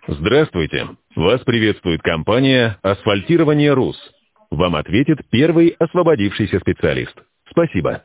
Здравствуйте! Вас приветствует компания «Асфальтирование РУС». Вам ответит первый освободившийся специалист. Спасибо.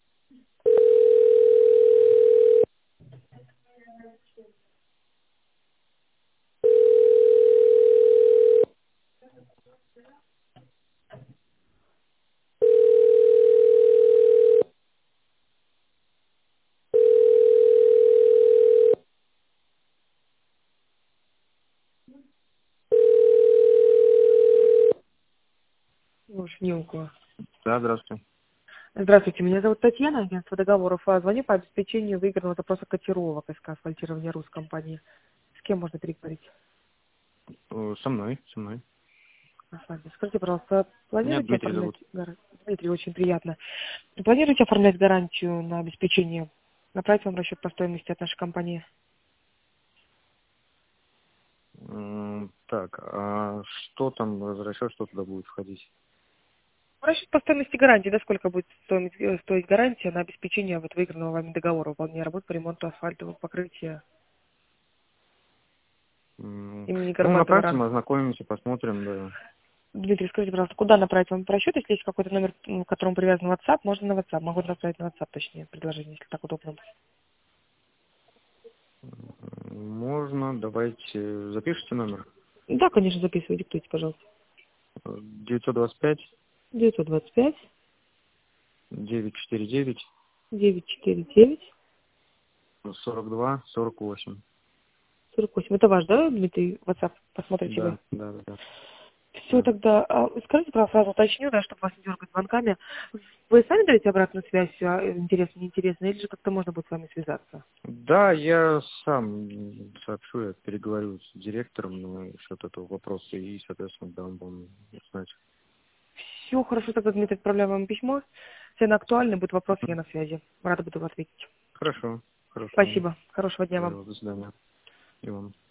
Лушнюку. Да, здравствуйте. Здравствуйте, меня зовут Татьяна, агентство договоров. Звоню по обеспечению выигранного запроса котировок СК «Асфальтирование РУС» компании. С кем можно переговорить? Со мной. С вами. Скажите, пожалуйста, Меня планируете Дмитрий оформлять зовут. гарантию? Дмитрий, очень приятно. Планируете оформлять гарантию на обеспечение? Направить вам расчет по стоимости от нашей компании? Так, а что там возвращать, что туда будет входить? Расчет по стоимости гарантии, да, сколько будет стоить гарантия на обеспечение вот выигранного вами договора выполнения работ по ремонту асфальтового покрытия имени Ну, Горбатова направьте, РАН? мы ознакомимся, посмотрим, да. Дмитрий, скажите, пожалуйста, куда направить вам расчет? Если есть какой-то номер, к которому привязан WhatsApp, можно на WhatsApp. Могу направить на WhatsApp, точнее, предложение, если так удобно. Можно, давайте, запишите номер. Да, конечно, записывай, диктуйте, пожалуйста. 925 925 949 949 42 48. 48. Это ваш, да, Дмитрий, WhatsApp? Посмотрите вы. Да. Все, тогда, скажите, пожалуйста, сразу уточню, да, чтобы вас не дергать звонками. Вы сами даете обратную связь, интересно, неинтересно, или же как-то можно будет с вами связаться? Да, я сам сообщу, я переговорю с директором насчет этого вопроса и, соответственно, дам вам знать. Все, хорошо, тогда, Дмитрий, отправляю вам письмо. Цены актуальны, будут вопросы, я на связи. Рада буду ответить. Хорошо. Спасибо. Хорошего дня вам. До свидания. И вам.